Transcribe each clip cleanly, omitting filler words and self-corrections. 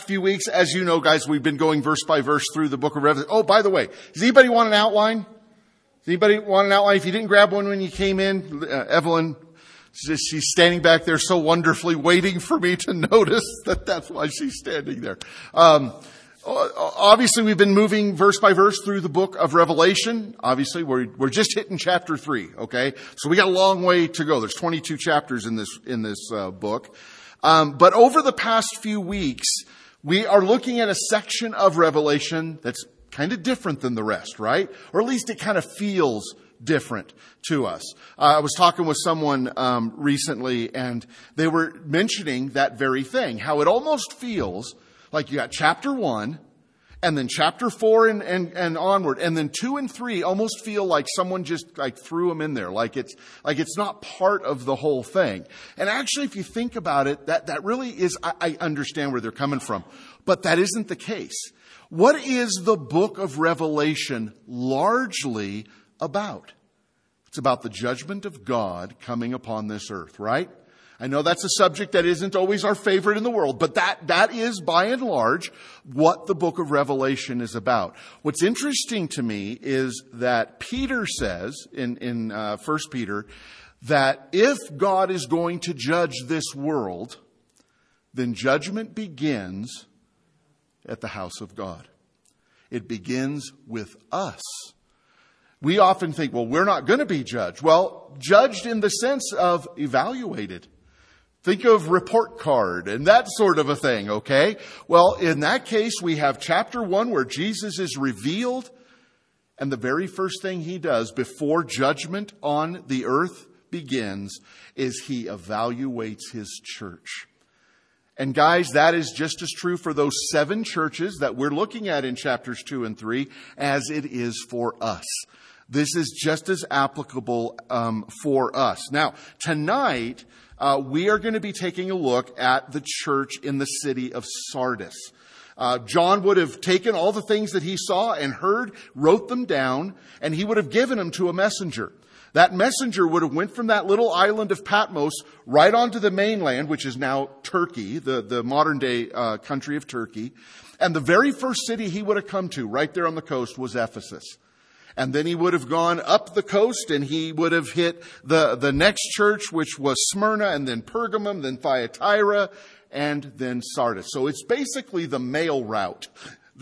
few weeks, as you know, guys, we've been going verse by verse through the book of Revelation. Oh, by the way, does anybody want an outline? Does anybody want an outline? If you didn't grab one when you came in, Evelyn, she's standing back there so wonderfully waiting for me to notice that that's why she's standing there. Obviously, we've been moving verse by verse through the book of Revelation. Obviously, we're just hitting chapter 3, okay? So we got a long way to go. There's 22 chapters in this book. But over the past few weeks, we are looking at a section of Revelation that's kind of different than the rest, right? Or at least it kind of feels different to us. I was talking with someone recently, and they were mentioning that very thing, how it almost feels like you got chapter 1, and then chapter 4 and onward, and then 2 and 3 almost feel like someone just like threw them in there, like it's not part of the whole thing. And actually, if you think about it, that really is, I understand where they're coming from, but that isn't the case. What is the book of Revelation largely about? It's about the judgment of God coming upon this earth, right? I know that's a subject that isn't always our favorite in the world, but that is by and large what the book of Revelation is about. What's interesting to me is that Peter says in 1 Peter that if God is going to judge this world, then judgment begins at the house of God. It begins with us. We often think, well, we're not going to be judged. Well, judged in the sense of evaluated. Think of report card and that sort of a thing, okay? Well, in that case, we have chapter 1 where Jesus is revealed, and the very first thing he does before judgment on the earth begins is he evaluates his church. And guys, that is just as true for those 7 churches that we're looking at in chapters 2 and 3 as it is for us. This is just as applicable for us. Now, tonight, we are going to be taking a look at the church in the city of Sardis. John would have taken all the things that he saw and heard, wrote them down, and he would have given them to a messenger. That messenger would have went from that little island of Patmos right onto the mainland, which is now Turkey, the modern day country of Turkey. And the very first city he would have come to right there on the coast was Ephesus. And then he would have gone up the coast and he would have hit the next church, which was Smyrna, and then Pergamum, then Thyatira, and then Sardis. So it's basically the mail route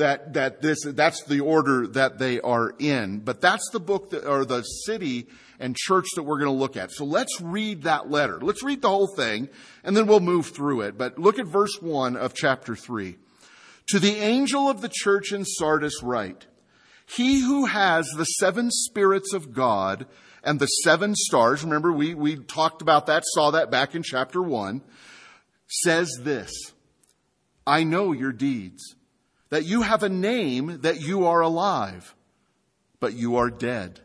that's the order that they are in. But that's the book or the city and church that we're going to look at. So let's read that letter. Let's read the whole thing and then we'll move through it. But look at verse 1 of chapter 3. To the angel of the church in Sardis write, he who has the 7 spirits of God and the 7 stars, remember we talked about that, saw that back in chapter 1, says this, I know your deeds, that you have a name, that you are alive, but you are dead.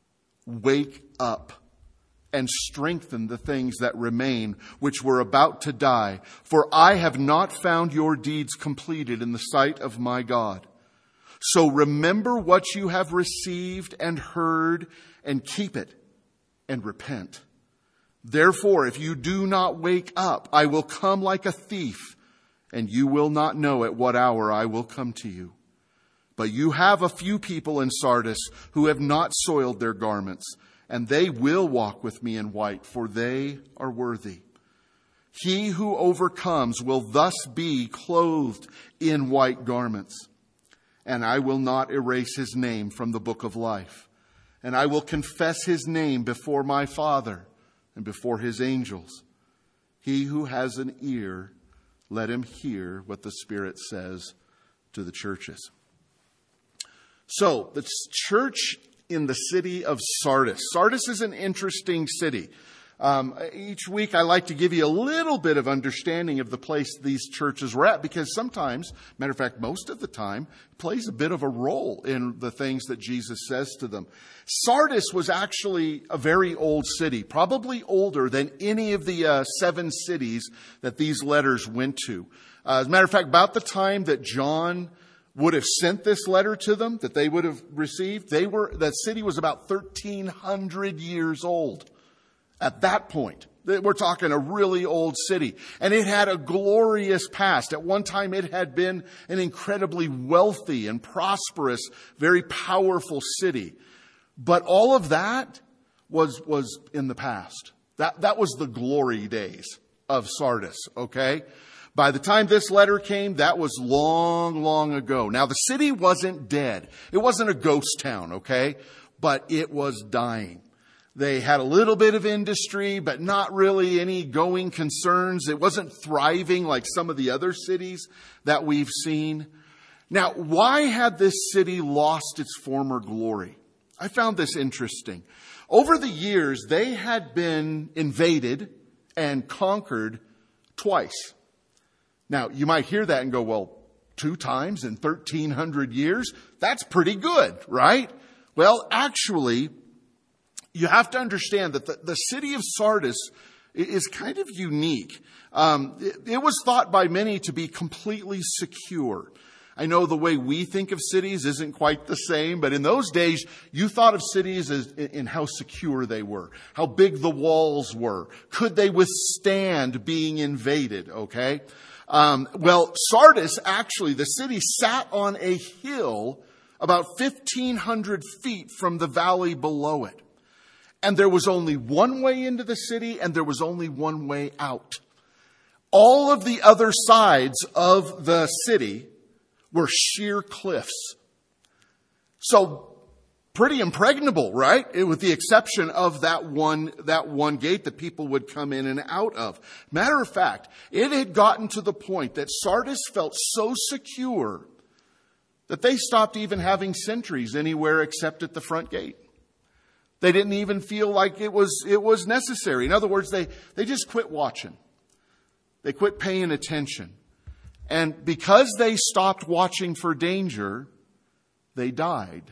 Wake up and strengthen the things that remain, which were about to die. For I have not found your deeds completed in the sight of my God. So remember what you have received and heard, and keep it, and repent. Therefore, if you do not wake up, I will come like a thief, and you will not know at what hour I will come to you. But you have a few people in Sardis who have not soiled their garments, and they will walk with me in white, for they are worthy. He who overcomes will thus be clothed in white garments. And I will not erase his name from the book of life. And I will confess his name before my Father and before his angels. He who has an ear, let him hear what the Spirit says to the churches. So, the church in the city of Sardis. Sardis is an interesting city. Each week I like to give you a little bit of understanding of the place these churches were at, because sometimes, matter of fact, most of the time, it plays a bit of a role in the things that Jesus says to them. Sardis was actually a very old city, probably older than any of the 7 cities that these letters went to. As a matter of fact, about the time that John would have sent this letter to them, that they would have received, that city was about 1,300 years old. At that point, We're talking a really old city. And it had a glorious past. At one time, it had been an incredibly wealthy and prosperous, very powerful city. But all of that was in the past. That was the glory days of Sardis, okay? By the time this letter came, that was long, long ago. Now, the city wasn't dead. It wasn't a ghost town, okay? But it was dying. They had a little bit of industry, but not really any going concerns. It wasn't thriving like some of the other cities that we've seen. Now, why had this city lost its former glory? I found this interesting. Over the years, they had been invaded and conquered twice. Now, you might hear that and go, well, 2 times in 1,300 years? That's pretty good, right? Well, actually, you have to understand that the city of Sardis is kind of unique. It was thought by many to be completely secure. I know the way we think of cities isn't quite the same, but in those days, you thought of cities as in how secure they were, how big the walls were. Could they withstand being invaded, okay? Well, Sardis, actually, the city sat on a hill about 1,500 feet from the valley below it. And there was only one way into the city, and there was only one way out. All of the other sides of the city were sheer cliffs. So pretty impregnable, right? With the exception of that one gate that people would come in and out of. Matter of fact, it had gotten to the point that Sardis felt so secure that they stopped even having sentries anywhere except at the front gate. They didn't even feel like it was necessary. In other words, they just quit watching. They quit paying attention. And because they stopped watching for danger, they died.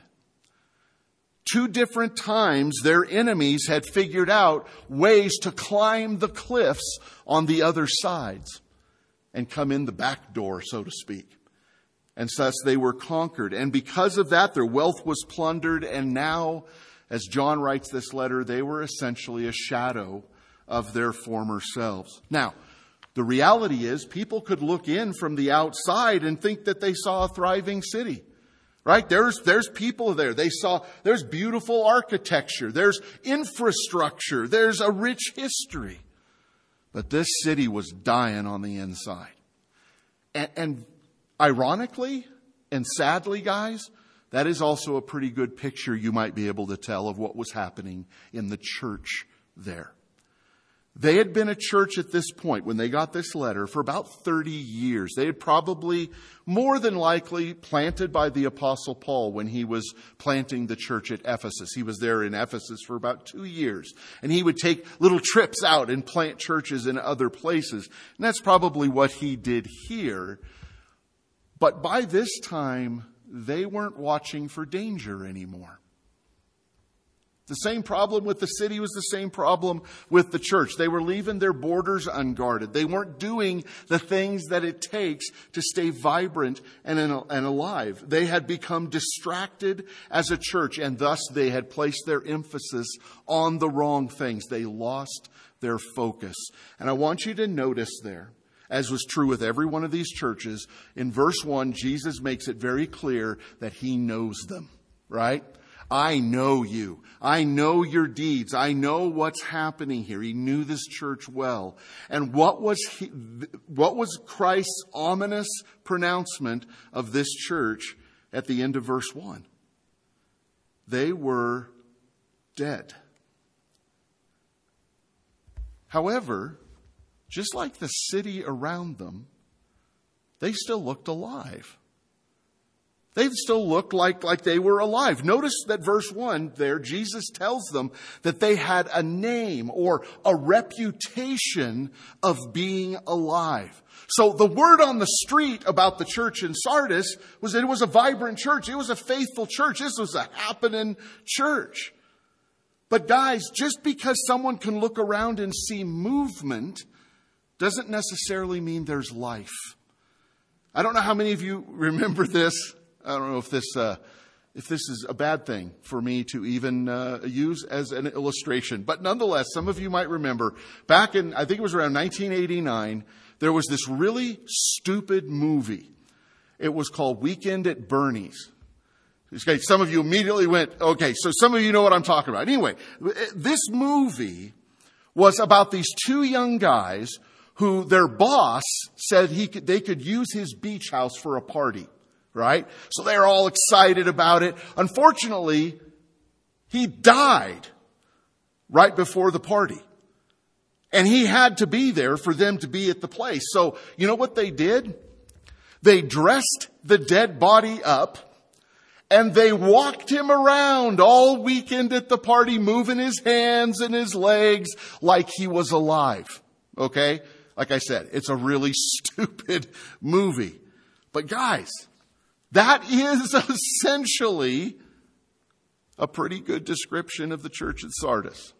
2 different times, their enemies had figured out ways to climb the cliffs on the other sides and come in the back door, so to speak. And thus they were conquered. And because of that, their wealth was plundered. And now, as John writes this letter, they were essentially a shadow of their former selves. Now, the reality is people could look in from the outside and think that they saw a thriving city. Right? There's people there. There's beautiful architecture. There's infrastructure. There's a rich history. But this city was dying on the inside. And ironically and sadly, guys, that is also a pretty good picture you might be able to tell of what was happening in the church there. They had been a church at this point, when they got this letter, for about 30 years. They had probably, more than likely, planted by the Apostle Paul when he was planting the church at Ephesus. He was there in Ephesus for about 2 years. And he would take little trips out and plant churches in other places. And that's probably what he did here. But by this time, they weren't watching for danger anymore. The same problem with the city was the same problem with the church. They were leaving their borders unguarded. They weren't doing the things that it takes to stay vibrant and alive. They had become distracted as a church, and thus they had placed their emphasis on the wrong things. They lost their focus. And I want you to notice there, as was true with every one of these churches, in verse 1, Jesus makes it very clear that he knows them, right? I know you. I know your deeds. I know what's happening here. He knew this church well. And what was Christ's ominous pronouncement of this church at the end of verse 1? They were dead. However, just like the city around them, they still looked alive. They still looked like they were alive. Notice that verse 1 there, Jesus tells them that they had a name or a reputation of being alive. So the word on the street about the church in Sardis was that it was a vibrant church. It was a faithful church. This was a happening church. But guys, just because someone can look around and see movement doesn't necessarily mean there's life. I don't know how many of you remember this. I don't know if this if this is a bad thing for me to even use as an illustration. But nonetheless, some of you might remember back in, I think it was around 1989, there was this really stupid movie. It was called Weekend at Bernie's. Okay, some of you immediately went, okay, so some of you know what I'm talking about. Anyway, this movie was about these two young guys who their boss said they could use his beach house for a party, right? So they're all excited about it. Unfortunately, he died right before the party. And he had to be there for them to be at the place. So you know what they did? They dressed the dead body up and they walked him around all weekend at the party, moving his hands and his legs like he was alive. Okay? Like I said, it's a really stupid movie. But guys, that is essentially a pretty good description of the church at Sardis.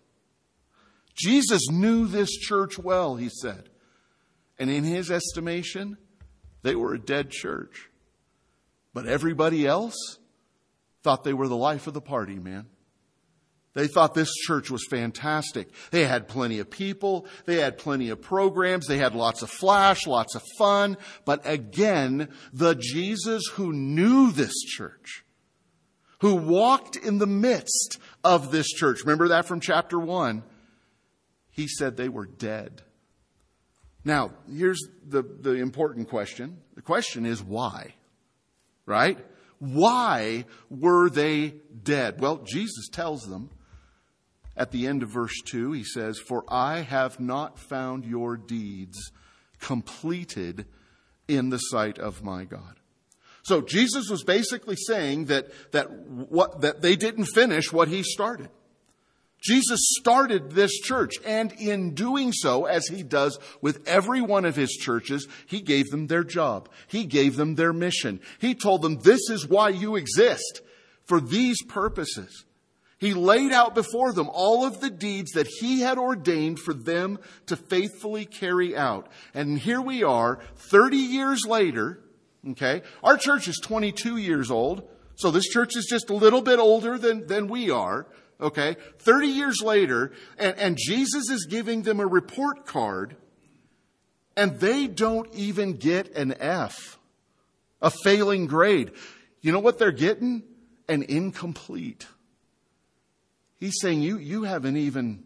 Jesus knew this church well, he said. And in his estimation, they were a dead church. But everybody else thought they were the life of the party, man. They thought this church was fantastic. They had plenty of people. They had plenty of programs. They had lots of flash, lots of fun. But again, the Jesus who knew this church, who walked in the midst of this church, remember that from chapter 1, he said they were dead. Now, here's the important question. The question is why? Right? Why were they dead? Well, Jesus tells them at the end of verse 2, he says, "For I have not found your deeds completed in the sight of my God." So Jesus was basically saying that they didn't finish what he started. Jesus started this church, and in doing so, as he does with every one of his churches, he gave them their job. He gave them their mission. He told them, this is why you exist, for these purposes. He laid out before them all of the deeds that he had ordained for them to faithfully carry out. And here we are, 30 years later, okay? Our church is 22 years old, so this church is just a little bit older than we are. Okay, 30 years later, and Jesus is giving them a report card, and they don't even get an F, a failing grade. You know what they're getting? An incomplete. He's saying, you haven't even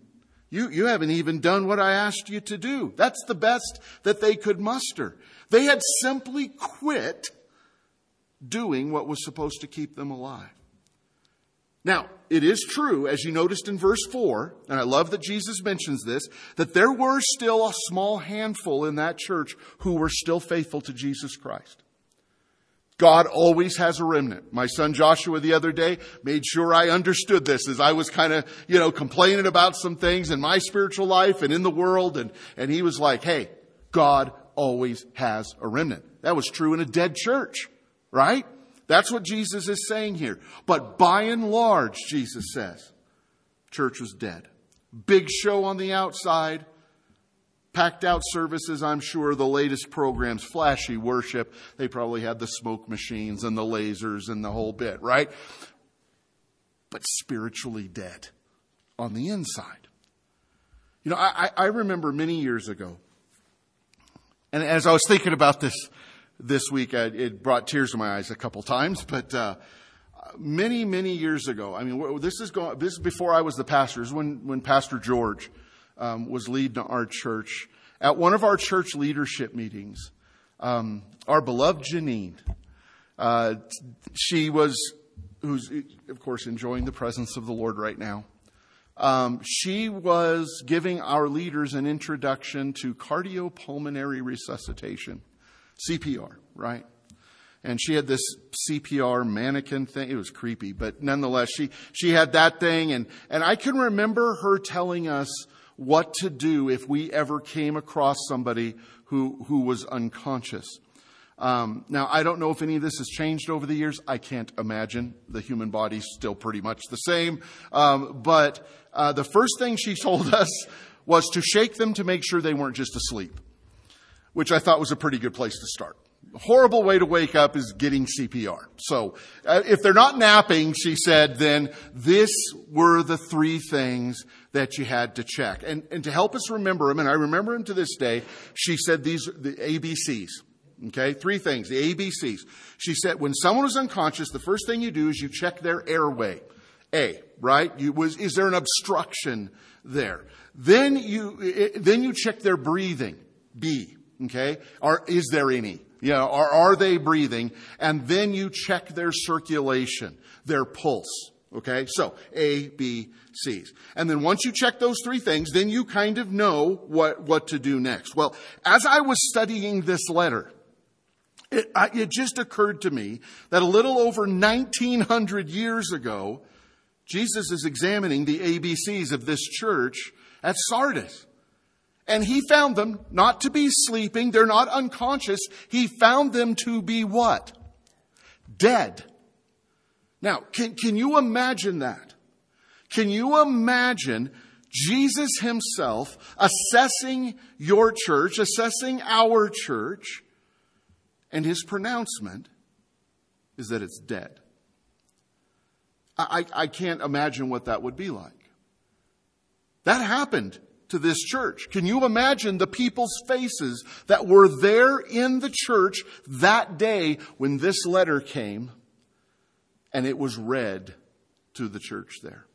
done what I asked you to do. That's the best that they could muster. They had simply quit doing what was supposed to keep them alive. Now, it is true, as you noticed in verse 4, and I love that Jesus mentions this, that there were still a small handful in that church who were still faithful to Jesus Christ. God always has a remnant. My son Joshua the other day made sure I understood this as I was kind of, complaining about some things in my spiritual life and in the world. And he was like, hey, God always has a remnant. That was true in a dead church, right? That's what Jesus is saying here. But by and large, Jesus says, church was dead. Big show on the outside. Packed out services, I'm sure. The latest programs, flashy worship. They probably had the smoke machines and the lasers and the whole bit, right? But spiritually dead on the inside. I remember many years ago, and as I was thinking about this week, it brought tears to my eyes a couple times, but many, many years ago, this is before I was the pastor. This is when Pastor George was leading our church. At one of our church leadership meetings, our beloved Janine, who's of course enjoying the presence of the Lord right now. She was giving our leaders an introduction to cardiopulmonary resuscitation. CPR, right? And she had this CPR mannequin thing. It was creepy, but nonetheless, she had that thing. And I can remember her telling us what to do if we ever came across somebody who was unconscious. Now, I don't know if any of this has changed over the years. I can't imagine. The human body's still pretty much the same. But the first thing she told us was to shake them to make sure they weren't just asleep, which I thought was a pretty good place to start. horrible way to wake up is getting CPR. So if they're not napping, she said, then this were the three things that you had to check. And to help us remember them, and I remember them to this day, she said these, the ABCs. Okay, three things, the ABCs. She said when someone is unconscious, the first thing you do is you check their airway. A, right? Is there an obstruction there? Then you check their breathing. B, okay? Is there any? Are they breathing? And then you check their circulation, their pulse. Okay? So, A, B, C's. And then once you check those three things, then you kind of know what to do next. Well, as I was studying this letter, it just occurred to me that a little over 1900 years ago, Jesus is examining the ABCs of this church at Sardis. And he found them not to be sleeping. They're not unconscious. He found them to be what? Dead. Now, can you imagine that? Can you imagine Jesus himself assessing your church, assessing our church, and his pronouncement is that it's dead? I can't imagine what that would be like. That happened to this church. Can you imagine the people's faces that were there in the church that day when this letter came and it was read to the church there?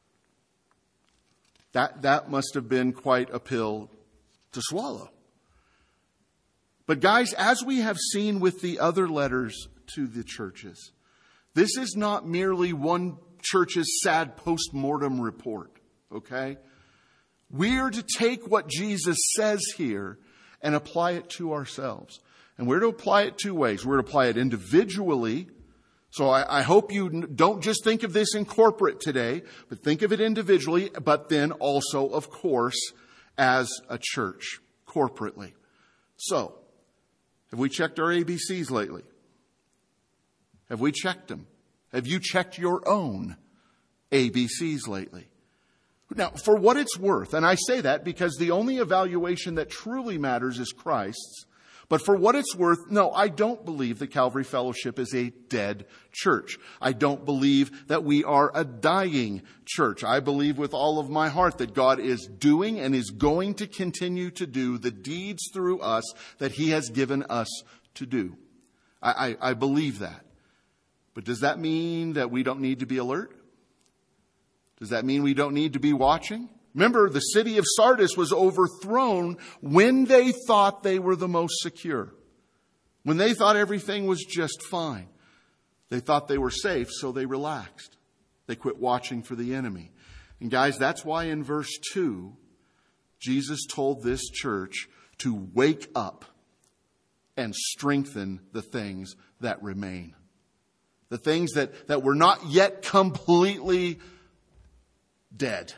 That must have been quite a pill to swallow. But guys, as we have seen with the other letters to the churches, this is not merely one church's sad post-mortem report, okay? We're to take what Jesus says here and apply it to ourselves. And we're to apply it two ways. We're to apply it individually. So I hope you don't just think of this in corporate today, but think of it individually, but then also, of course, as a church, corporately. So, have we checked our ABCs lately? Have we checked them? Have you checked your own ABCs lately? Now, for what it's worth, and I say that because the only evaluation that truly matters is Christ's, but for what it's worth, no, I don't believe that Calvary Fellowship is a dead church. I don't believe that we are a dying church. I believe with all of my heart that God is doing and is going to continue to do the deeds through us that he has given us to do. I believe that. But does that mean that we don't need to be alert? Does that mean we don't need to be watching? Remember, the city of Sardis was overthrown when they thought they were the most secure. When they thought everything was just fine. They thought they were safe, so they relaxed. They quit watching for the enemy. And guys, that's why in verse 2, Jesus told this church to wake up and strengthen the things that remain. The things that were not yet completely dead.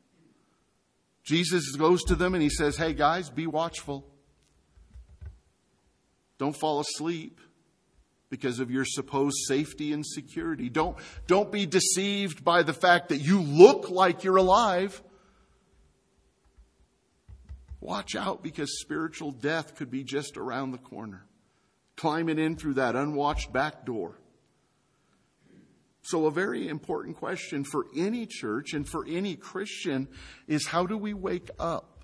Jesus goes to them and he says, hey guys, be watchful. Don't fall asleep because of your supposed safety and security. Don't be deceived by the fact that you look like you're alive. Watch out because spiritual death could be just around the corner. Climbing in through that unwatched back door. So a very important question for any church and for any Christian is, how do we wake up?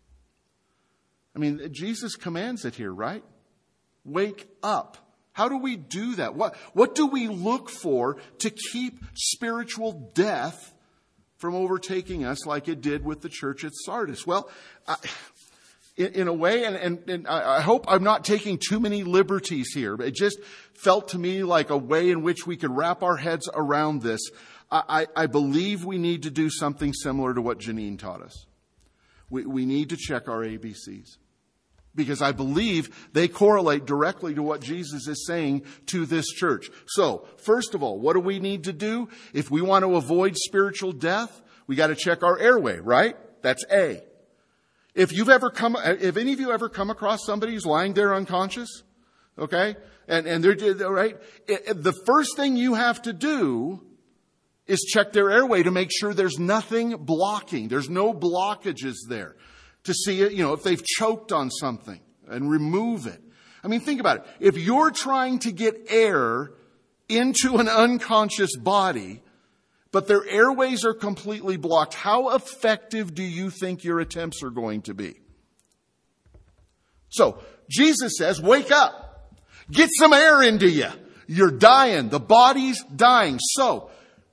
I mean, Jesus commands it here, right? Wake up. How do we do that? What do we look for to keep spiritual death from overtaking us like it did with the church at Sardis? Well, in a way, and I hope I'm not taking too many liberties here, but it just felt to me like a way in which we could wrap our heads around this. I believe we need to do something similar to what Janine taught us. We need to check our ABCs. Because I believe they correlate directly to what Jesus is saying to this church. So, first of all, what do we need to do? If we want to avoid spiritual death, we got to check our airway, right? That's A. If any of you ever come across somebody who's lying there unconscious, okay, and they're right, the first thing you have to do is check their airway to make sure there's nothing blocking. There's no blockages there to see it, if they've choked on something and remove it. I mean, think about it. If you're trying to get air into an unconscious body, but their airways are completely blocked, how effective do you think your attempts are going to be? So, Jesus says, wake up. Get some air into you. You're dying. The body's dying. So,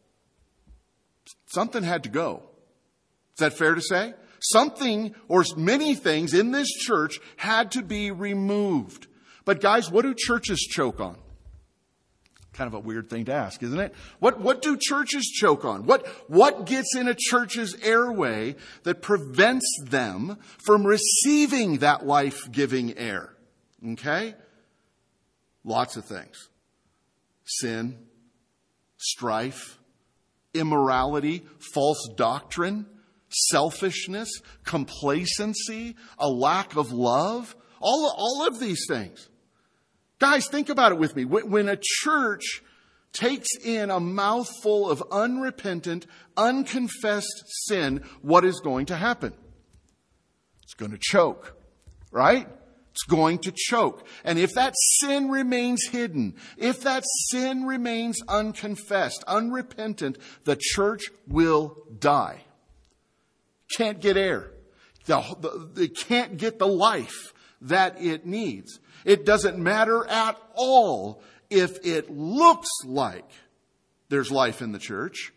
something had to go. Is that fair to say? Something or many things in this church had to be removed. But guys, what do churches choke on? Kind of a weird thing to ask, isn't it? What do churches choke on? What gets in a church's airway that prevents them from receiving that life-giving air? Okay? Lots of things. Sin, strife, immorality, false doctrine, selfishness, complacency, a lack of love, all of these things. Guys, think about it with me. When a church takes in a mouthful of unrepentant, unconfessed sin, what is going to happen? It's going to choke, right? It's going to choke. And if that sin remains hidden, if that sin remains unconfessed, unrepentant, the church will die. Can't get air. It can't get the life that it needs. It doesn't matter at all if it looks like there's life in the church.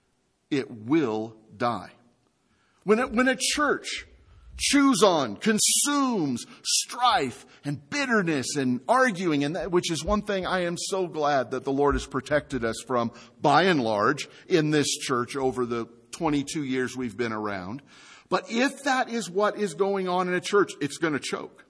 It will die. When a church chews on, consumes strife and bitterness and arguing, and that, which is one thing I am so glad that the Lord has protected us from, by and large, in this church over the 22 years we've been around. But if that is what is going on in a church, it's going to choke.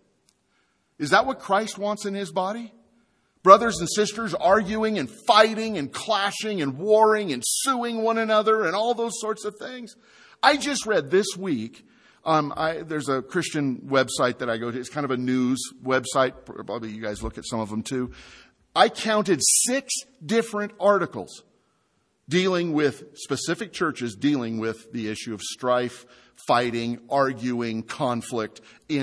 Is that what Christ wants in his body? Brothers and sisters arguing and fighting and clashing and warring and suing one another and all those sorts of things. I just read this week, there's a Christian website that I go to. It's kind of a news website. Probably you guys look at some of them too. I counted 6 different articles dealing with specific churches dealing with the issue of strife, fighting, arguing, conflict,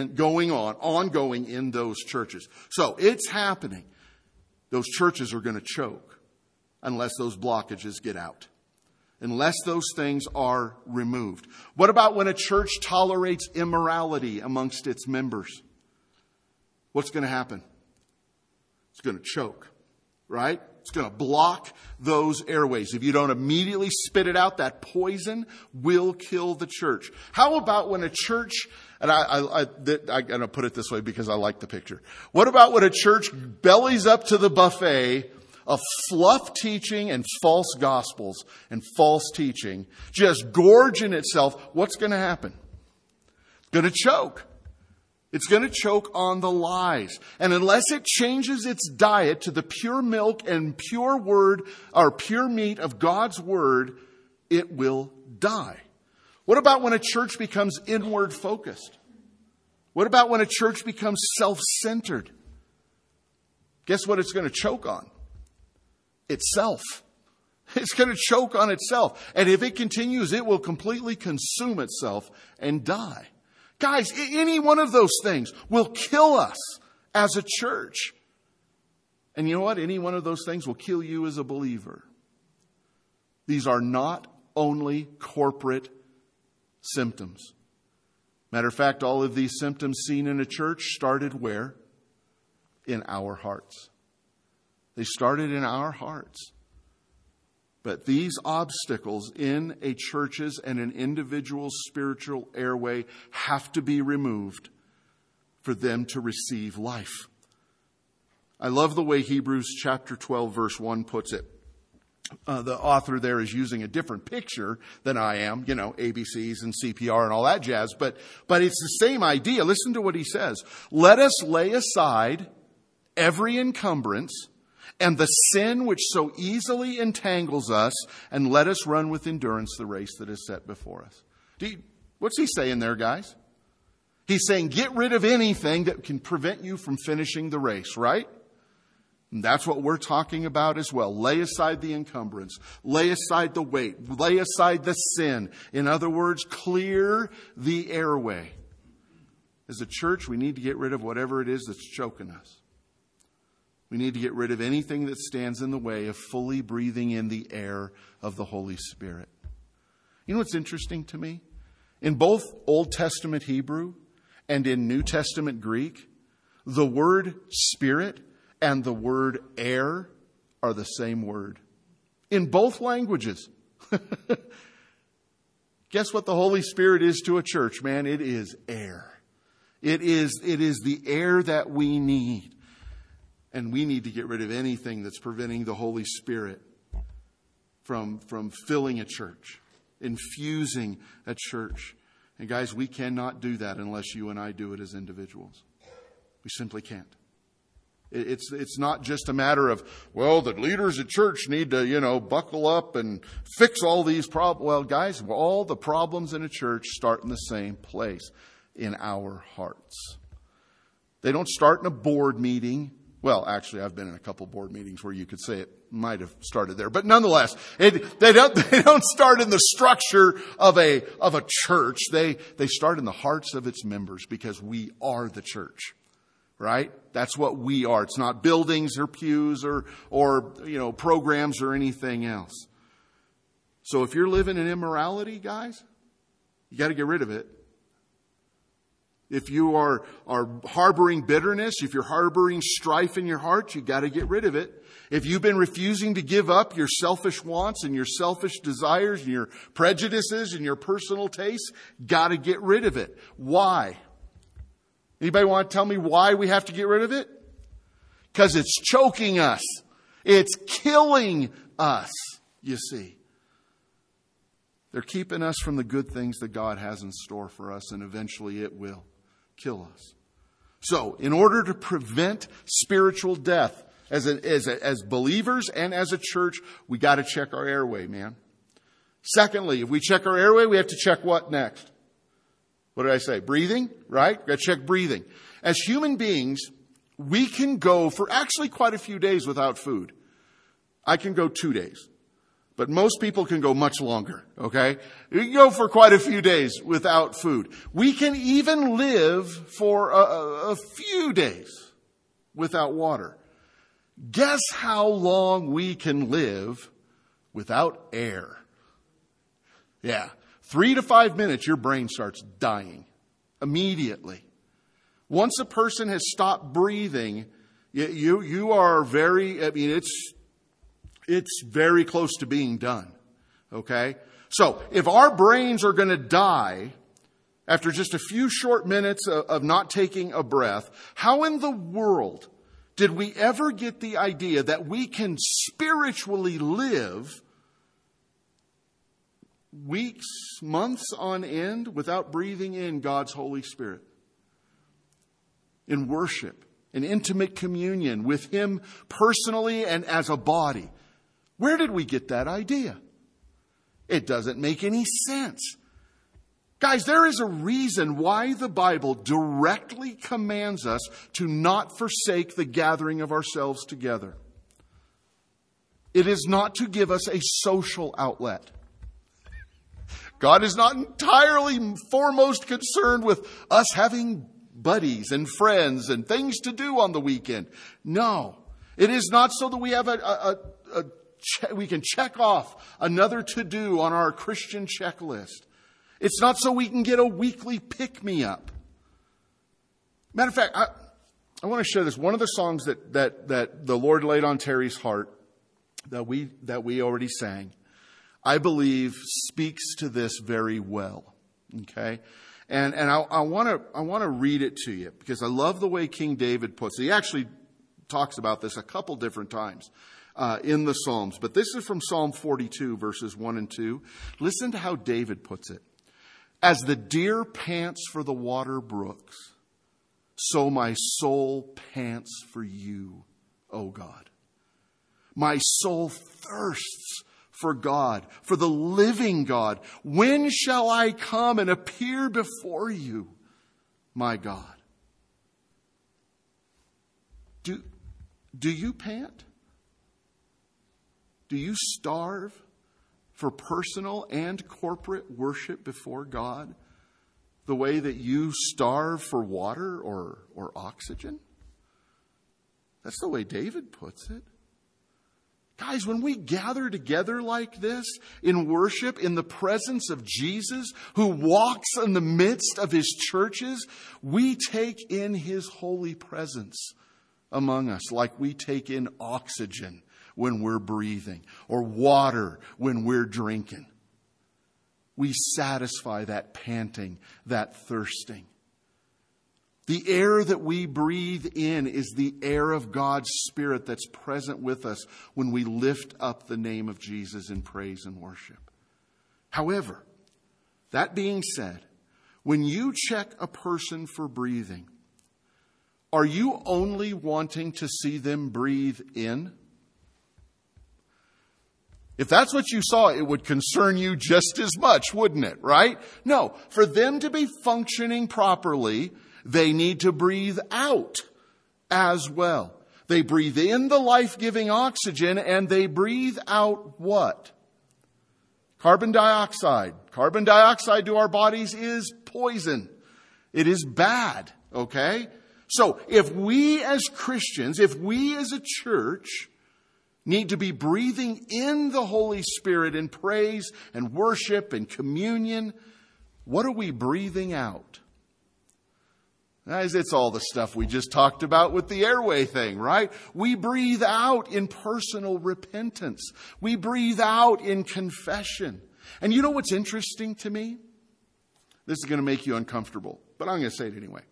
ongoing in those churches. So it's happening. Those churches are going to choke unless those blockages get out. Unless those things are removed. What about when a church tolerates immorality amongst its members? What's going to happen? It's going to choke, right? It's going to block those airways. If you don't immediately spit it out, that poison will kill the church. How about when a church, and I'm going to put it this way because I like the picture. What about when a church bellies up to the buffet of fluff teaching and false gospels and false teaching, just gorging itself? What's going to happen? It's going to choke. It's going to choke on the lies. And unless it changes its diet to the pure milk and pure word, or pure meat of God's word, it will die. What about when a church becomes inward focused? What about when a church becomes self-centered? Guess what it's going to choke on? Itself. It's going to choke on itself. And if it continues, it will completely consume itself and die. Guys, any one of those things will kill us as a church. And you know what? Any one of those things will kill you as a believer. These are not only corporate symptoms. Matter of fact, all of these symptoms seen in a church started where? In our hearts. They started in our hearts. But these obstacles in a church's and an individual's spiritual airway have to be removed for them to receive life. I love the way Hebrews chapter 12 verse 1 puts it. The author there is using a different picture than I am, ABCs and CPR and all that jazz, but it's the same idea. Listen to what he says. Let us lay aside every encumbrance and the sin which so easily entangles us, and let us run with endurance the race that is set before us. What's he saying there, guys? He's saying get rid of anything that can prevent you from finishing the race, right? And that's what we're talking about as well. Lay aside the encumbrance. Lay aside the weight. Lay aside the sin. In other words, clear the airway. As a church, we need to get rid of whatever it is that's choking us. We need to get rid of anything that stands in the way of fully breathing in the air of the Holy Spirit. You know what's interesting to me? In both Old Testament Hebrew and in New Testament Greek, the word Spirit and the word air are the same word. In both languages. Guess what the Holy Spirit is to a church, man? It is air. It is the air that we need. And we need to get rid of anything that's preventing the Holy Spirit from filling a church, infusing a church. And guys, we cannot do that unless you and I do it as individuals. We simply can't. It's not just a matter of, well, the leaders at church need to, buckle up and fix all these problems. Well, guys, all the problems in a church start in the same place, in our hearts. They don't start in a board meeting. Well, actually, I've been in a couple board meetings where you could say it might have started there, but nonetheless, they don't start in the structure of a church. They start in the hearts of its members, because we are the church, right? That's what we are. It's not buildings or pews or programs or anything else. So if you're living in immorality, guys, you got to get rid of it. If you are harboring bitterness, if you're harboring strife in your heart, you got to get rid of it. If you've been refusing to give up your selfish wants and your selfish desires and your prejudices and your personal tastes, got to get rid of it. Why? Anybody want to tell me why we have to get rid of it? Because it's choking us. It's killing us, you see. They're keeping us from the good things that God has in store for us, and eventually it will kill us. So, in order to prevent spiritual death, as believers and as a church, we got to check our airway, man. Secondly, if we check our airway, we have to check what next? What did I say? Breathing, right? Got to check breathing. As human beings, we can go for actually quite a few days without food. I can go 2 days. But most people can go much longer, okay? You can go for quite a few days without food. We can even live for a few days without water. Guess how long we can live without air? Yeah. 3 to 5 minutes, your brain starts dying immediately. Once a person has stopped breathing, you are it's very close to being done. Okay? So, if our brains are going to die after just a few short minutes of not taking a breath, how in the world did we ever get the idea that we can spiritually live weeks, months on end without breathing in God's Holy Spirit? In worship, in intimate communion with Him personally and as a body. Where did we get that idea? It doesn't make any sense. Guys, there is a reason why the Bible directly commands us to not forsake the gathering of ourselves together. It is not to give us a social outlet. God is not entirely foremost concerned with us having buddies and friends and things to do on the weekend. No, it is not so that we have we can check off another to-do on our Christian checklist. It's not so we can get a weekly pick-me-up. Matter of fact, I want to share this. One of the songs that the Lord laid on Terry's heart that we already sang, I believe speaks to this very well. Okay? And I want to read it to you because I love the way King David puts it. He actually talks about this a couple different times in the Psalms. But this is from Psalm 42, verses 1 and 2. Listen to how David puts it. As the deer pants for the water brooks, so my soul pants for you, O God. My soul thirsts for God, for the living God. When shall I come and appear before you, my God? Do you pant? Do you starve for personal and corporate worship before God the way that you starve for water or oxygen? That's the way David puts it. Guys, when we gather together like this in worship, in the presence of Jesus, who walks in the midst of his churches, we take in his holy presence among us like we take in oxygen when we're breathing or water when we're drinking. We satisfy that panting, that thirsting. The air that we breathe in is the air of God's Spirit that's present with us when we lift up the name of Jesus in praise and worship. However, that being said, when you check a person for breathing, are you only wanting to see them breathe in? If that's what you saw, it would concern you just as much, wouldn't it? Right? No, for them to be functioning properly, they need to breathe out as well. They breathe in the life-giving oxygen and they breathe out what? Carbon dioxide. Carbon dioxide to our bodies is poison. It is bad, okay? So if we as Christians, if we as a church need to be breathing in the Holy Spirit in praise and worship and communion, what are we breathing out? Guys, it's all the stuff we just talked about with the airway thing, right? We breathe out in personal repentance. We breathe out in confession. And you know what's interesting to me? This is going to make you uncomfortable, but I'm going to say it anyway.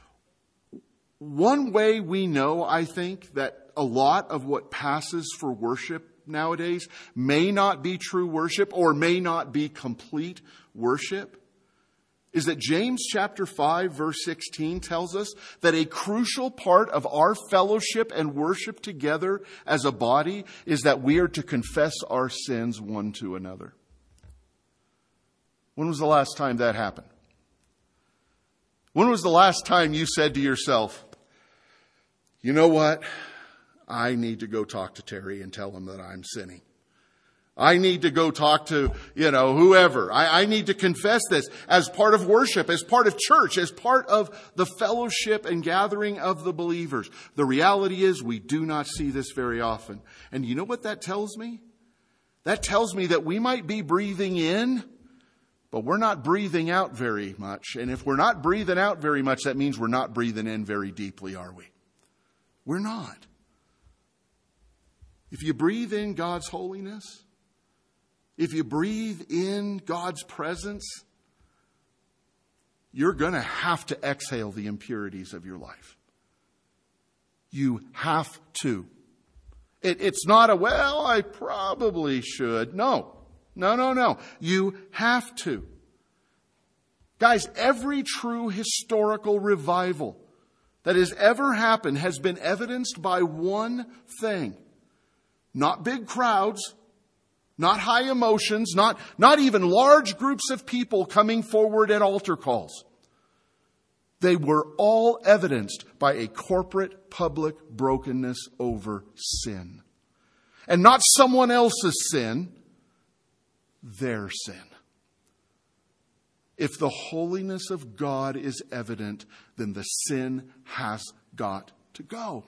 One way we know, I think, that a lot of what passes for worship nowadays may not be true worship or may not be complete worship is that James chapter 5 verse 16 tells us that a crucial part of our fellowship and worship together as a body is that we are to confess our sins one to another. When was the last time that happened? When was the last time you said to yourself, you know what? I need to go talk to Terry and tell him that I'm sinning. I need to go talk to, whoever. I need to confess this as part of worship, as part of church, as part of the fellowship and gathering of the believers. The reality is we do not see this very often. And you know what that tells me? That tells me that we might be breathing in, but we're not breathing out very much. And if we're not breathing out very much, that means we're not breathing in very deeply, are we? We're not. If you breathe in God's holiness, if you breathe in God's presence, you're going to have to exhale the impurities of your life. You have to. It's not I probably should. No. You have to. Guys, every true historical revival that has ever happened has been evidenced by one thing. Not big crowds, not high emotions, not even large groups of people coming forward at altar calls. They were all evidenced by a corporate public brokenness over sin. And not someone else's sin, their sin. If the holiness of God is evident, then the sin has got to go.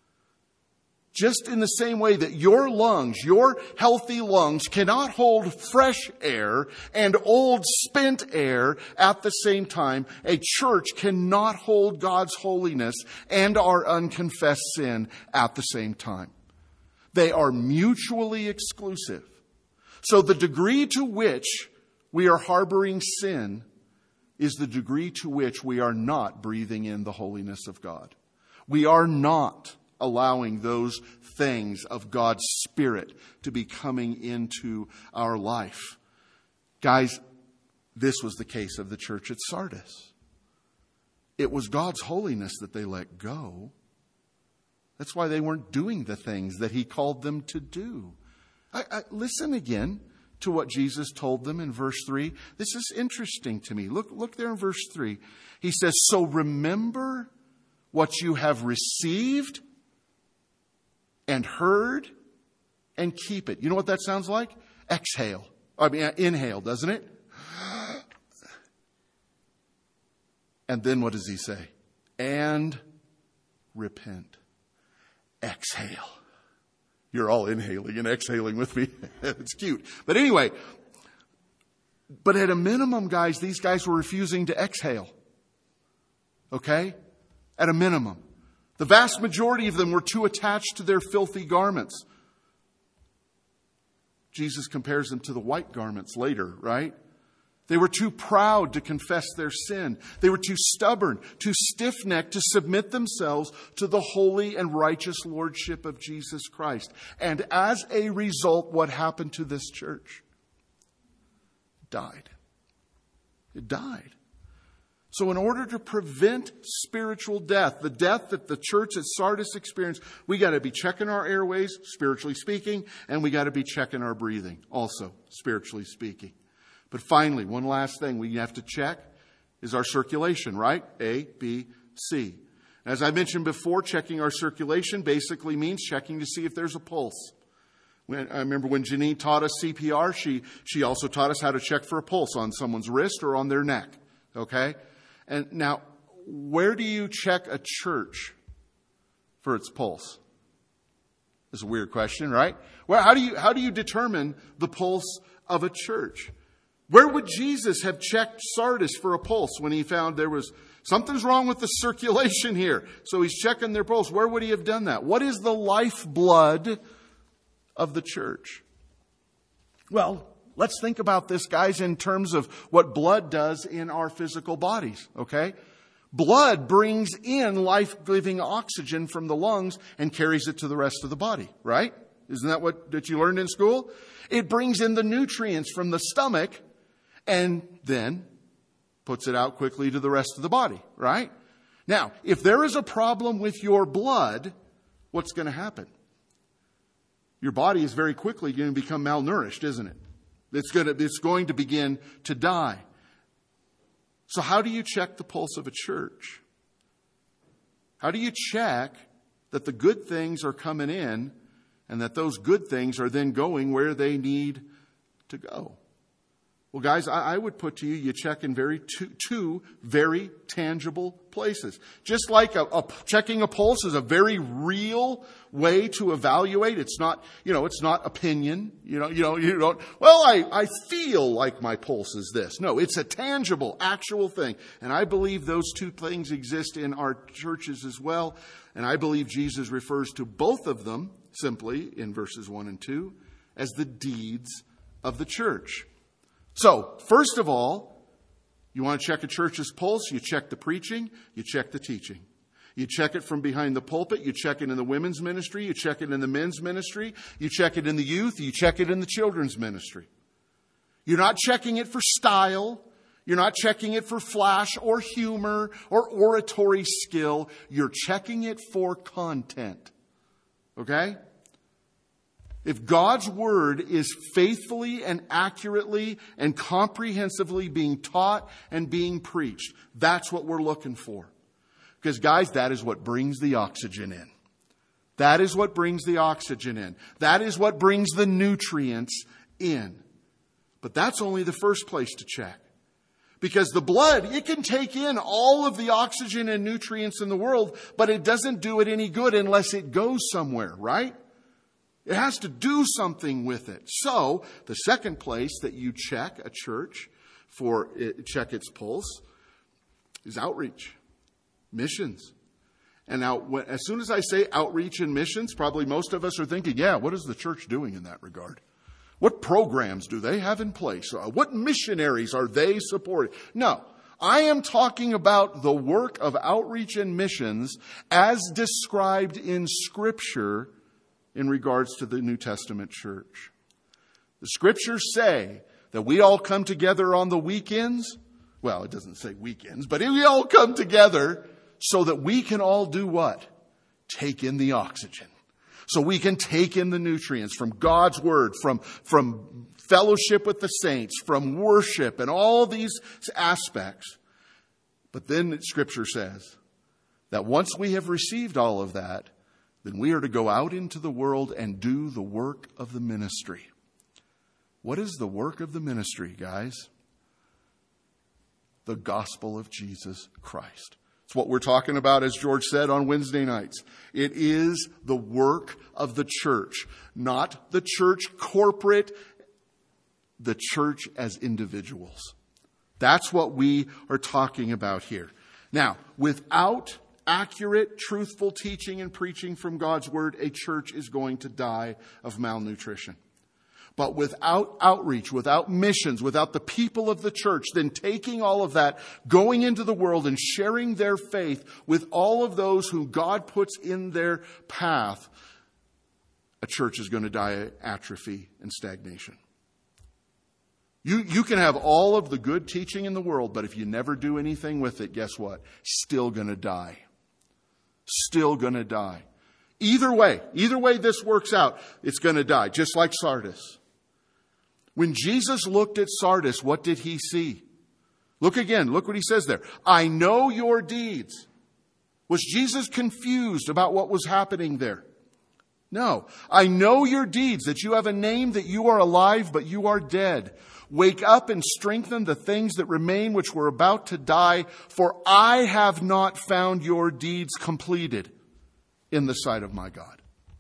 Just in the same way that your lungs, your healthy lungs, cannot hold fresh air and old spent air at the same time, a church cannot hold God's holiness and our unconfessed sin at the same time. They are mutually exclusive. So the degree to which we are harboring sin is the degree to which we are not breathing in the holiness of God. We are not allowing those things of God's Spirit to be coming into our life. Guys, this was the case of the church at Sardis. It was God's holiness that they let go. That's why they weren't doing the things that He called them to do. Listen again to what Jesus told them in verse 3. This is interesting to me. Look there in verse 3. He says, so remember what you have received and heard, and keep it. You know what that sounds like? Inhale, doesn't it? And then what does he say? And repent. exhale. You're all inhaling and exhaling with me. It's cute. But anyway, but at a minimum, guys, these guys were refusing to exhale. Okay? At a minimum. The vast majority of them were too attached to their filthy garments. Jesus compares them to the white garments later, right? They were too proud to confess their sin. They were too stubborn, too stiff-necked to submit themselves to the holy and righteous lordship of Jesus Christ. And as a result, what happened to this church? It died. It died. So in order to prevent spiritual death, the death that the church at Sardis experienced, we got to be checking our airways, spiritually speaking, and we got to be checking our breathing, also spiritually speaking. But finally, one last thing we have to check is our circulation, right? A, B, C. As I mentioned before, checking our circulation basically means checking to see if there's a pulse. I remember when Janine taught us CPR, she also taught us how to check for a pulse on someone's wrist or on their neck. Okay? And now, where do you check a church for its pulse? It's a weird question, right? Well, how do you determine the pulse of a church? Where would Jesus have checked Sardis for a pulse when he found there was something's wrong with the circulation here? So he's checking their pulse. Where would he have done that? What is the lifeblood of the church? Well, let's think about this, guys, in terms of what blood does in our physical bodies, okay? Blood brings in life-giving oxygen from the lungs and carries it to the rest of the body, right? Isn't that what you learned in school? It brings in the nutrients from the stomach and then puts it out quickly to the rest of the body, right? Now, if there is a problem with your blood, what's going to happen? Your body is very quickly going to become malnourished, isn't it? It's going to begin to die. So how do you check the pulse of a church? How do you check that the good things are coming in and that those good things are then going where they need to go? Well, guys, I would put to you, you check in two very tangible places. Just like checking a pulse is a very real way to evaluate. It's not opinion. You don't, well, I feel like my pulse is this. No, it's a tangible, actual thing. And I believe those two things exist in our churches as well. And I believe Jesus refers to both of them simply in verses 1 and 2 as the deeds of the church. So, first of all, you want to check a church's pulse, you check the preaching, you check the teaching. You check it from behind the pulpit, you check it in the women's ministry, you check it in the men's ministry, you check it in the youth, you check it in the children's ministry. You're not checking it for style, you're not checking it for flash or humor or oratory skill, you're checking it for content. Okay? If God's word is faithfully and accurately and comprehensively being taught and being preached, that's what we're looking for. Because, guys, that is what brings the oxygen in. That is what brings the oxygen in. That is what brings the nutrients in. But that's only the first place to check. Because the blood, it can take in all of the oxygen and nutrients in the world, but it doesn't do it any good unless it goes somewhere, right? It has to do something with it. So, the second place that you check a church check its pulse is outreach, missions. And now, as soon as I say outreach and missions, probably most of us are thinking, yeah, what is the church doing in that regard? What programs do they have in place? What missionaries are they supporting? No, I am talking about the work of outreach and missions as described in Scripture in regards to the New Testament church. The Scriptures say that we all come together on the weekends. Well, it doesn't say weekends, but we all come together so that we can all do what? Take in the oxygen. So we can take in the nutrients from God's Word, from fellowship with the saints, from worship, and all these aspects. But then Scripture says that once we have received all of that, then we are to go out into the world and do the work of the ministry. What is the work of the ministry, guys? The gospel of Jesus Christ. It's what we're talking about, as George said, on Wednesday nights. It is the work of the church, not the church corporate, the church as individuals. That's what we are talking about here. Now, without accurate, truthful teaching and preaching from God's word, a church is going to die of malnutrition. But without outreach, without missions, without the people of the church, then taking all of that, going into the world and sharing their faith with all of those who God puts in their path, a church is going to die of atrophy and stagnation. You can have all of the good teaching in the world, but if you never do anything with it, guess what? Still going to die. Still going to die. Either way this works out, it's going to die, just like Sardis. When Jesus looked at Sardis, what did he see? Look again, look what he says there. I know your deeds. Was Jesus confused about what was happening there? No. I know your deeds, that you have a name, that you are alive, but you are dead. Wake up and strengthen the things that remain, which were about to die, for I have not found your deeds completed in the sight of my God.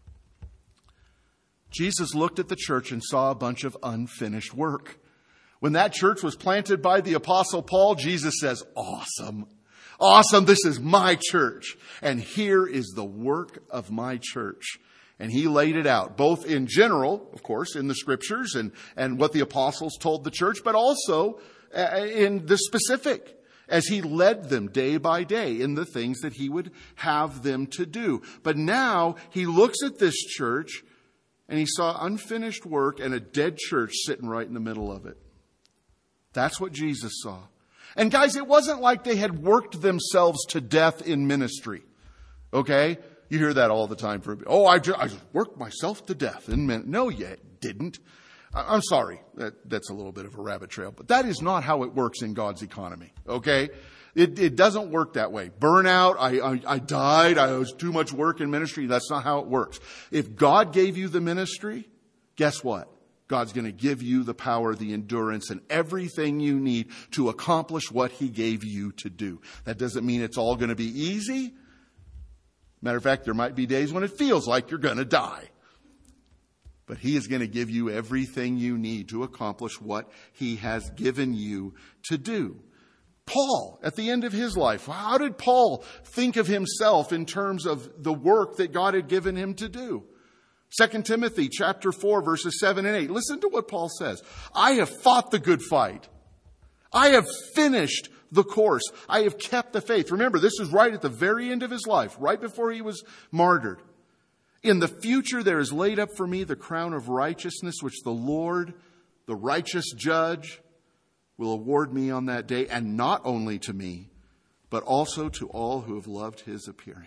Jesus looked at the church and saw a bunch of unfinished work. When that church was planted by the Apostle Paul, Jesus says, awesome. Awesome, this is my church. And here is the work of my church. And he laid it out, both in general, of course, in the scriptures and what the apostles told the church, but also in the specific, as he led them day by day in the things that he would have them to do. But now he looks at this church and he saw unfinished work and a dead church sitting right in the middle of it. That's what Jesus saw. And guys, it wasn't like they had worked themselves to death in ministry. Okay? You hear that all the time. I just worked myself to death in ministry. No, you didn't. I'm sorry. That's a little bit of a rabbit trail. But that is not how it works in God's economy. Okay? It doesn't work that way. Burnout, I died, I was too much work in ministry. That's not how it works. If God gave you the ministry, guess what? God's going to give you the power, the endurance, and everything you need to accomplish what he gave you to do. That doesn't mean it's all going to be easy. Matter of fact, there might be days when it feels like you're going to die. But he is going to give you everything you need to accomplish what he has given you to do. Paul, at the end of his life, how did Paul think of himself in terms of the work that God had given him to do? 2 Timothy chapter 4, verses 7 and 8. Listen to what Paul says. I have fought the good fight. I have finished the course. I have kept the faith. Remember, this is right at the very end of his life, right before he was martyred. In the future, there is laid up for me the crown of righteousness, which the Lord, the righteous judge, will award me on that day, and not only to me, but also to all who have loved his appearing.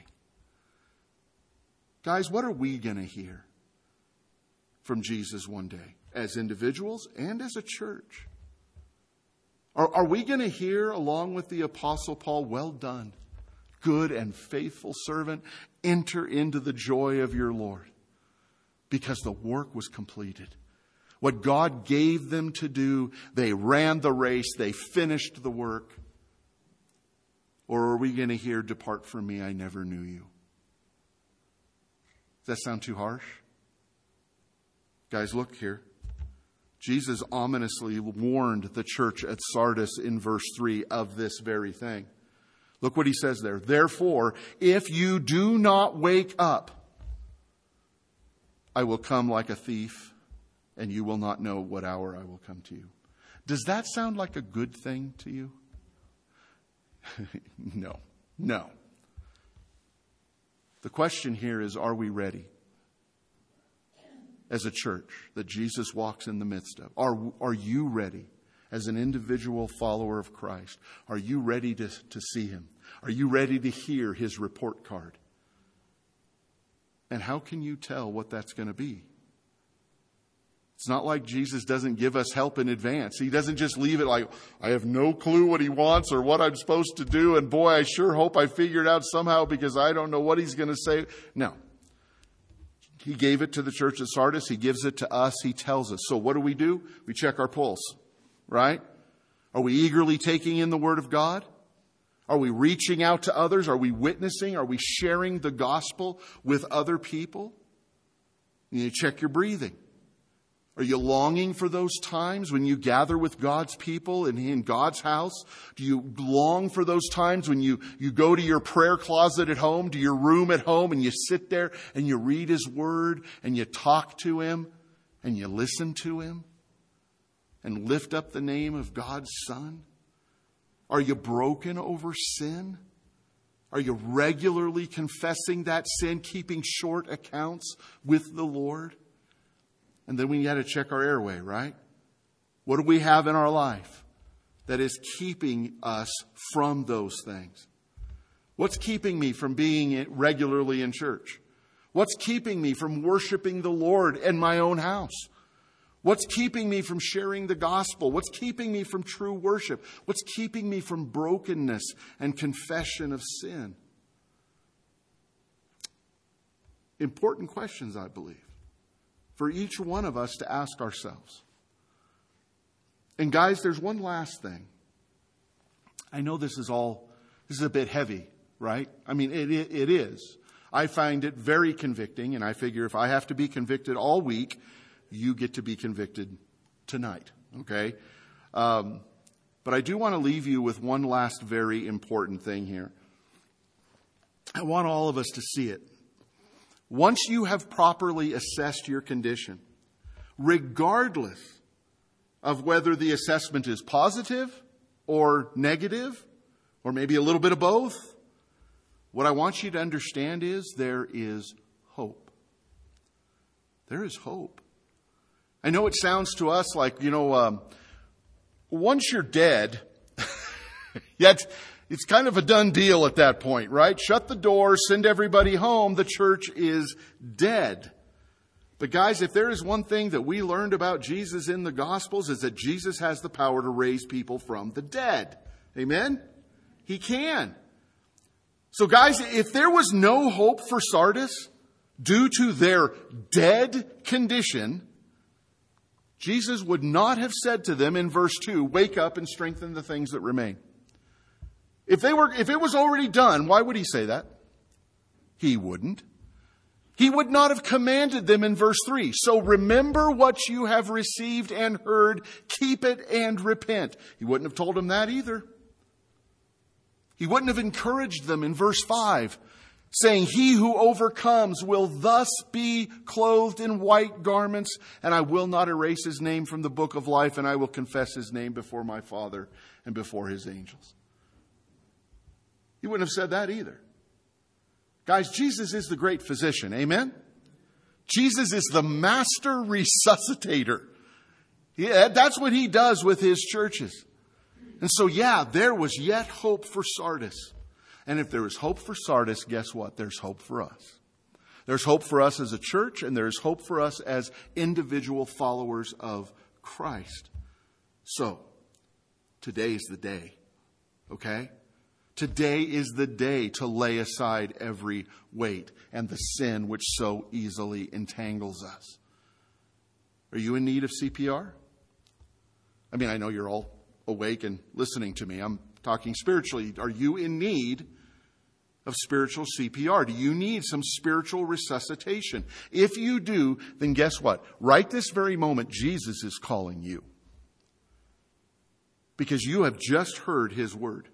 Guys, what are we going to hear from Jesus one day, as individuals and as a church? Are we going to hear, along with the Apostle Paul, well done, good and faithful servant, enter into the joy of your Lord? Because the work was completed. What God gave them to do, they ran the race, they finished the work. Or are we going to hear, depart from me, I never knew you? Does that sound too harsh? Guys, look here. Jesus ominously warned the church at Sardis in verse 3 of this very thing. Look what he says there. Therefore, if you do not wake up, I will come like a thief, and you will not know what hour I will come to you. Does that sound like a good thing to you? No. The question here is, are we ready? As a church that Jesus walks in the midst of. Are you ready as an individual follower of Christ? Are you ready to see him? Are you ready to hear his report card? And how can you tell what that's going to be? It's not like Jesus doesn't give us help in advance. He doesn't just leave it like, I have no clue what he wants or what I'm supposed to do. And boy, I sure hope I figure it out somehow because I don't know what he's going to say. No. He gave it to the church at Sardis. He gives it to us. He tells us. So what do? We check our pulse, right? Are we eagerly taking in the Word of God? Are we reaching out to others? Are we witnessing? Are we sharing the gospel with other people? You need to check your breathing. Are you longing for those times when you gather with God's people and in God's house? Do you long for those times when you go to your prayer closet at home, to your room at home, and you sit there and you read His Word and you talk to Him and you listen to Him and lift up the name of God's Son? Are you broken over sin? Are you regularly confessing that sin, keeping short accounts with the Lord? And then we got to check our airway, right? What do we have in our life that is keeping us from those things? What's keeping me from being regularly in church? What's keeping me from worshiping the Lord in my own house? What's keeping me from sharing the gospel? What's keeping me from true worship? What's keeping me from brokenness and confession of sin? Important questions, I believe, for each one of us to ask ourselves. And guys, there's one last thing. I know this is a bit heavy, right? I mean, it is. I find it very convicting, and I figure if I have to be convicted all week, you get to be convicted tonight, okay? But I do want to leave you with one last very important thing here. I want all of us to see it. Once you have properly assessed your condition, regardless of whether the assessment is positive or negative, or maybe a little bit of both, what I want you to understand is there is hope. There is hope. I know it sounds to us like, once you're dead, yet it's kind of a done deal at that point, right? Shut the door, send everybody home, the church is dead. But guys, if there is one thing that we learned about Jesus in the Gospels, is that Jesus has the power to raise people from the dead. Amen? He can. So guys, if there was no hope for Sardis due to their dead condition, Jesus would not have said to them in verse 2, wake up and strengthen the things that remain. If it was already done, why would He say that? He wouldn't. He would not have commanded them in verse 3. So remember what you have received and heard, keep it and repent. He wouldn't have told them that either. He wouldn't have encouraged them in verse 5, saying, he who overcomes will thus be clothed in white garments, and I will not erase his name from the book of life, and I will confess his name before my Father and before His angels. He wouldn't have said that either. Guys, Jesus is the great physician. Amen? Jesus is the master resuscitator. Yeah, that's what He does with His churches. And so, there was yet hope for Sardis. And if there is hope for Sardis, guess what? There's hope for us. There's hope for us as a church, and there's hope for us as individual followers of Christ. So, today is the day. Okay? Today is the day to lay aside every weight and the sin which so easily entangles us. Are you in need of CPR? I mean, I know you're all awake and listening to me. I'm talking spiritually. Are you in need of spiritual CPR? Do you need some spiritual resuscitation? If you do, then guess what? Right this very moment, Jesus is calling you. Because you have just heard His word.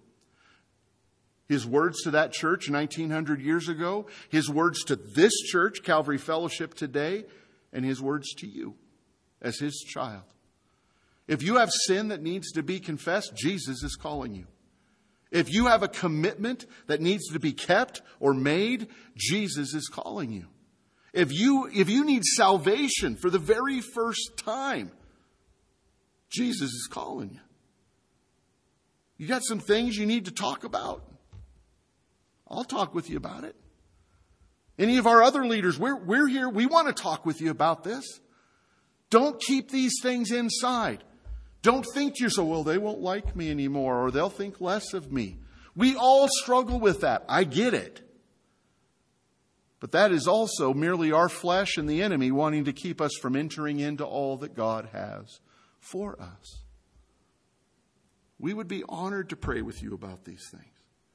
His words to that church 1900 years ago, His words to this church, Calvary Fellowship today, and His words to you as His child. If you have sin that needs to be confessed, Jesus is calling you. If you have a commitment that needs to be kept or made, Jesus is calling you. If you need salvation for the very first time, Jesus is calling you. You got some things you need to talk about? I'll talk with you about it. Any of our other leaders, we're here. We want to talk with you about this. Don't keep these things inside. Don't think to yourself, well, they won't like me anymore, or they'll think less of me. We all struggle with that. I get it. But that is also merely our flesh and the enemy wanting to keep us from entering into all that God has for us. We would be honored to pray with you about these things.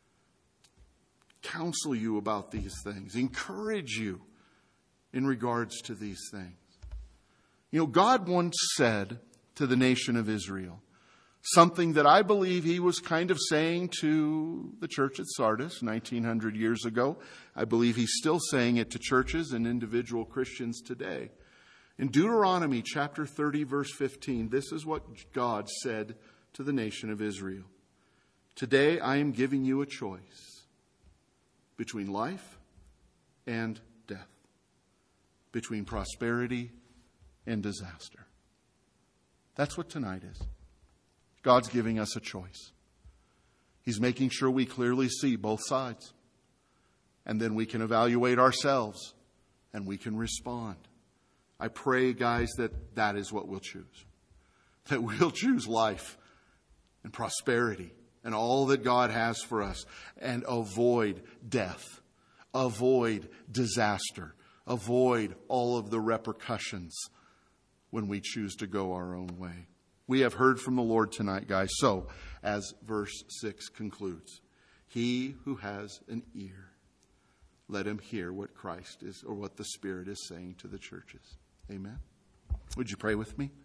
counsel you about these things, encourage you in regards to these things. You know, God once said to the nation of Israel something that I believe he was kind of saying to the church at Sardis 1900 years ago. I believe he's still saying it to churches and individual Christians today. In Deuteronomy chapter 30, verse 15, this is what God said to the nation of Israel. Today I am giving you a choice between life and death, between prosperity and disaster. That's what tonight is. God's giving us a choice. He's making sure we clearly see both sides. And then we can evaluate ourselves and we can respond. I pray, guys, that is what we'll choose. That we'll choose life and prosperity and all that God has for us, and avoid death, avoid disaster, avoid all of the repercussions when we choose to go our own way. We have heard from the Lord tonight, guys. So, as verse 6 concludes, he who has an ear, let him hear what Christ is, or what the Spirit is saying to the churches. Amen. Would you pray with me?